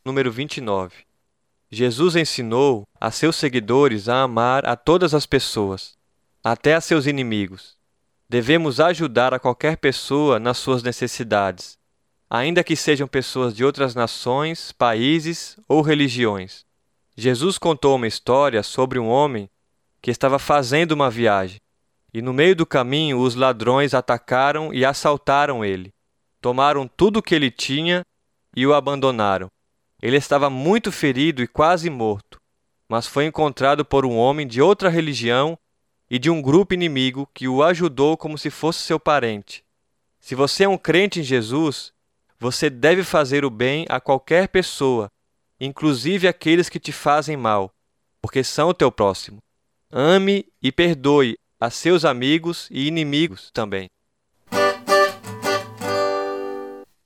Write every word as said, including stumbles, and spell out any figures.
número vinte e nove. Jesus ensinou a seus seguidores a amar a todas as pessoas, até a seus inimigos. Devemos ajudar a qualquer pessoa nas suas necessidades, ainda que sejam pessoas de outras nações, países ou religiões. Jesus contou uma história sobre um homem que estava fazendo uma viagem, e no meio do caminho os ladrões atacaram e assaltaram ele. Tomaram tudo o que ele tinha e o abandonaram. Ele estava muito ferido e quase morto, mas foi encontrado por um homem de outra religião e de um grupo inimigo que o ajudou como se fosse seu parente. Se você é um crente em Jesus, você deve fazer o bem a qualquer pessoa, inclusive aqueles que te fazem mal, porque são o teu próximo. Ame e perdoe a seus amigos e inimigos também.